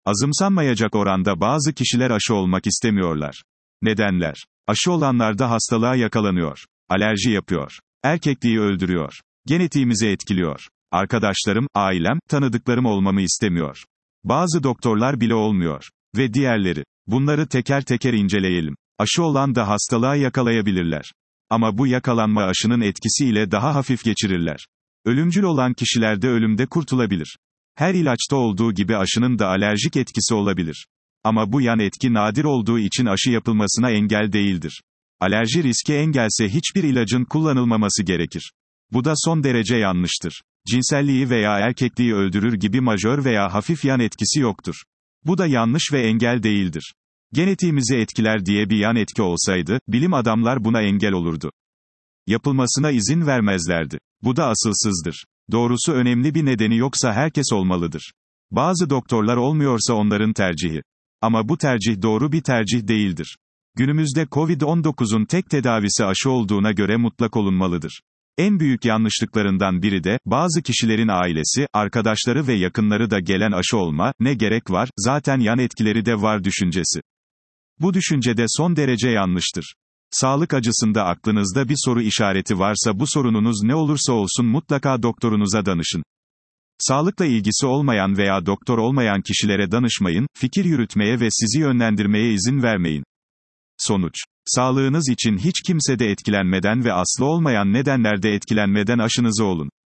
Azımsanmayacak oranda bazı kişiler aşı olmak istemiyorlar. Nedenler? Aşı olanlarda hastalığa yakalanıyor. Alerji yapıyor. Erkekliği öldürüyor. Genetiğimizi etkiliyor. Arkadaşlarım, ailem, tanıdıklarım olmamı istemiyor. Bazı doktorlar bile olmuyor. Ve diğerleri. Bunları teker teker inceleyelim. Aşı olan da hastalığa yakalayabilirler. Ama bu yakalanma aşının etkisiyle daha hafif geçirirler. Ölümcül olan kişilerde ölümde kurtulabilir. Her ilaçta olduğu gibi aşının da alerjik etkisi olabilir. Ama bu yan etki nadir olduğu için aşı yapılmasına engel değildir. Alerji riski engelse hiçbir ilacın kullanılmaması gerekir. Bu da son derece yanlıştır. Cinselliği veya erkekliği öldürür gibi majör veya hafif yan etkisi yoktur. Bu da yanlış ve engel değildir. Genetiğimizi etkiler diye bir yan etki olsaydı, bilim adamlar buna engel olurdu. Yapılmasına izin vermezlerdi. Bu da asılsızdır. Doğrusu önemli bir nedeni yoksa herkes olmalıdır. Bazı doktorlar olmuyorsa onların tercihi. Ama bu tercih doğru bir tercih değildir. Günümüzde COVID-19'un tek tedavisi aşı olduğuna göre mutlak olunmalıdır. En büyük yanlışlıklarından biri de, bazı kişilerin ailesi, arkadaşları ve yakınları da gelen aşı olma, ne gerek var, zaten yan etkileri de var düşüncesi. Bu düşünce de son derece yanlıştır. Sağlık açısında aklınızda bir soru işareti varsa bu sorununuz ne olursa olsun mutlaka doktorunuza danışın. Sağlıkla ilgisi olmayan veya doktor olmayan kişilere danışmayın, fikir yürütmeye ve sizi yönlendirmeye izin vermeyin. Sonuç: sağlığınız için hiç kimsede etkilenmeden ve aslı olmayan nedenlerde etkilenmeden aşınızı olun.